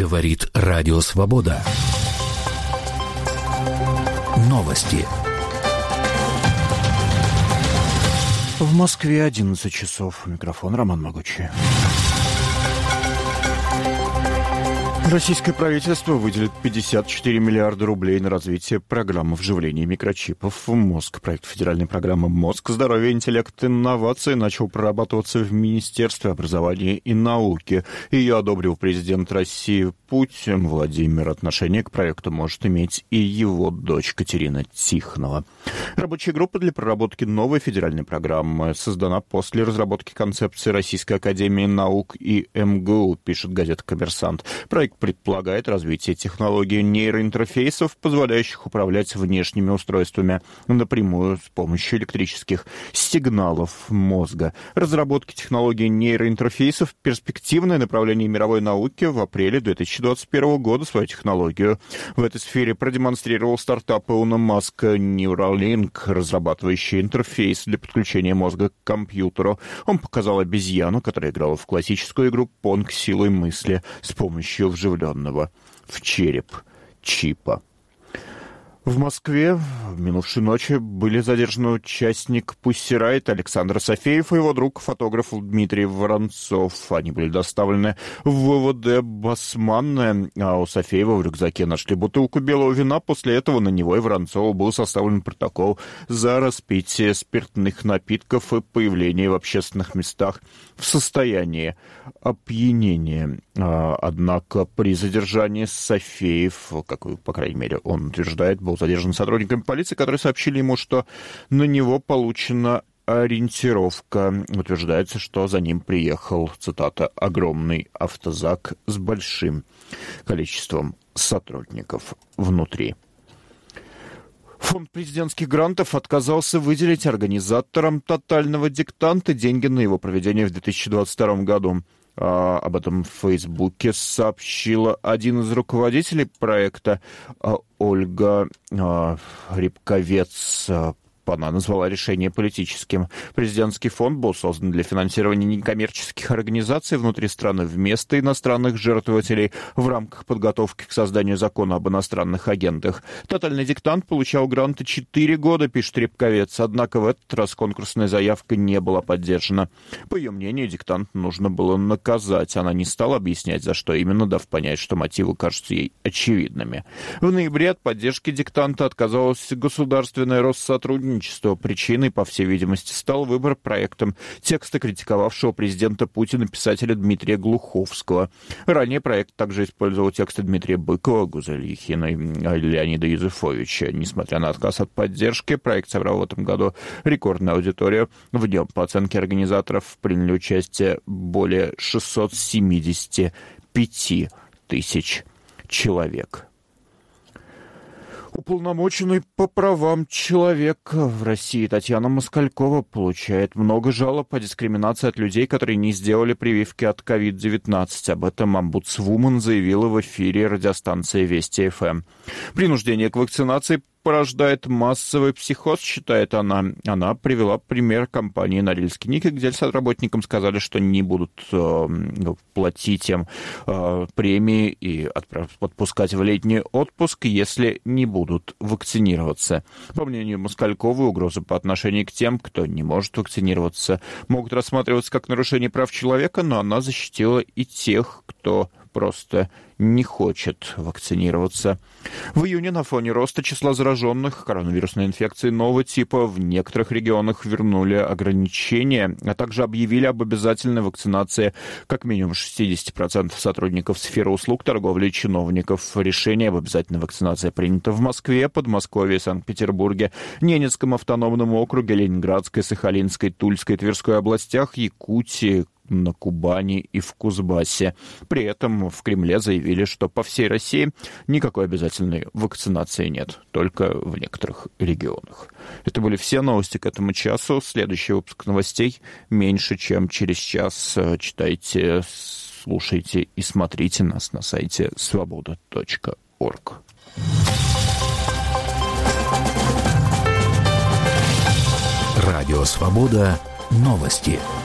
Говорит Радио Свобода. Новости. В Москве 11 часов. Микрофон Роман Могучий. Российское правительство выделит 54 миллиарда рублей на развитие программы вживления микрочипов в мозг. Проект федеральной программы «Мозг. Здоровье, интеллект, инновации» начал прорабатываться в Министерстве образования и науки. Ее одобрил президент России Путин Владимир. Отношение к проекту может иметь и его дочь Катерина Тихонова. Рабочая группа для проработки новой федеральной программы создана после разработки концепции Российской академии наук и МГУ, пишет газета «Коммерсант». Проект предполагает развитие технологий нейроинтерфейсов, позволяющих управлять внешними устройствами напрямую с помощью электрических сигналов мозга. Разработка технологий нейроинтерфейсов – перспективное направление мировой науки. В апреле 2021 года свою технологию в этой сфере продемонстрировал стартап Илона Маска Neuralink, разрабатывающий интерфейс для подключения мозга к компьютеру. Он показал обезьяну, которая играла в классическую игру Понг силой мысли с помощью вживленного в череп чипа. В Москве в минувшей ночи были задержаны участник Pussy Riot Александр Сафеев и его друг, фотограф Дмитрий Воронцов. Они были доставлены в ВВД Басманное, а у Сафеева в рюкзаке нашли бутылку белого вина. После этого на него и Воронцову был составлен протокол за распитие спиртных напитков и появление в общественных местах в состоянии опьянения. Однако при задержании Сафеев, как, по крайней мере, он утверждает, был задержан сотрудниками полиции, которые сообщили ему, что на него получена ориентировка. Утверждается, что за ним приехал, цитата, «огромный автозак с большим количеством сотрудников внутри». Фонд президентских грантов отказался выделить организаторам «Тотального диктанта» деньги на его проведение в 2022 году. Об этом в Фейсбуке сообщила один из руководителей проекта Ольга Рябковец. Она назвала решение политическим. Президентский фонд был создан для финансирования некоммерческих организаций внутри страны вместо иностранных жертвователей в рамках подготовки к созданию закона об иностранных агентах. «Тотальный диктант» получал гранты 4 года, пишет Рябковец, однако в этот раз конкурсная заявка не была поддержана. По ее мнению, диктант нужно было наказать. Она не стала объяснять, за что именно, дав понять, что мотивы кажутся ей очевидными. В ноябре от поддержки диктанта отказалось государственное Россотрудничество. Причиной, по всей видимости, стал выбор проектом текста критиковавшего президента Путина писателя Дмитрия Глуховского. Ранее проект также использовал тексты Дмитрия Быкова, Гузель Яхиной, Леонида Юзефовича. Несмотря на отказ от поддержки, проект собрал в этом году рекордную аудиторию. В нем, по оценке организаторов, приняли участие более 675 тысяч человек. Уполномоченный по правам человека в России Татьяна Москалькова получает много жалоб о дискриминации от людей, которые не сделали прививки от COVID-19. Об этом омбудсвумен заявила в эфире радиостанции Вести ФМ. Принуждение к вакцинации порождает массовый психоз, считает она. Она привела пример компании «Норильский никель», где сотрудникам сказали, что не будут платить им премии и отпускать в летний отпуск, если не будут вакцинироваться. По мнению Москальковой, угрозы по отношению к тем, кто не может вакцинироваться, могут рассматриваться как нарушение прав человека, но она защитила и тех, кто просто не хочет вакцинироваться. В июне на фоне роста числа зараженных коронавирусной инфекцией нового типа в некоторых регионах вернули ограничения, а также объявили об обязательной вакцинации как минимум 60% сотрудников сферы услуг, торговли и чиновников. Решение об обязательной вакцинации принято в Москве, Подмосковье, Санкт-Петербурге, Ненецком автономном округе, Ленинградской, Сахалинской, Тульской, Тверской областях, Якутии, на Кубани и в Кузбассе. При этом в Кремле заявили, что по всей России никакой обязательной вакцинации нет, только в некоторых регионах. Это были все новости к этому часу. Следующий выпуск новостей меньше, чем через час. Читайте, слушайте и смотрите нас на сайте svoboda.org. Радио «Свобода». Новости.